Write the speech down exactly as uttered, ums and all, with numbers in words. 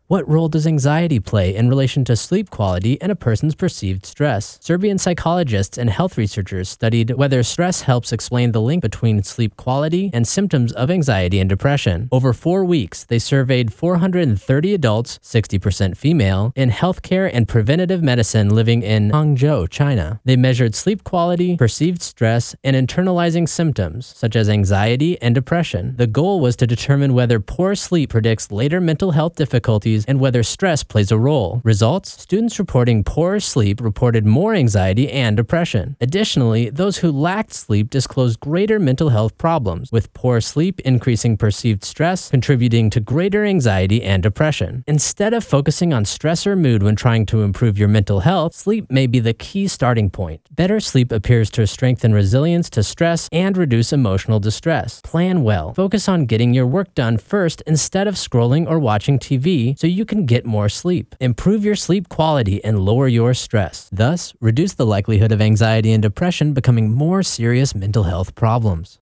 What role does anxiety play in relation to sleep quality and a person's perceived stress? Serbian psychologists and health researchers studied whether stress helps explain the link between sleep quality and symptoms of anxiety and depression. Over four weeks, they surveyed four hundred thirty adults, sixty percent female, in healthcare and preventative medicine living in Hangzhou, China. They measured sleep quality, perceived stress, and internalizing symptoms, such as anxiety and depression. The goal was to determine whether poor sleep predicts later mental health difficulties and whether stress plays a role. Results: students reporting poor sleep reported more anxiety and depression. Additionally, those who lacked sleep disclosed greater mental health problems, with poor sleep increasing perceived stress, contributing to greater anxiety and depression. Instead of focusing on stress or mood when trying to improve your mental health, sleep may be the key starting point. Better sleep appears to strengthen resilience to stress and reduce emotional distress. Plan well. Focus on getting your work done first instead of scrolling or watching T V so you can get more sleep. Improve your sleep quality and lower your stress. Thus, reduce the likelihood of anxiety and depression becoming more serious mental health problems.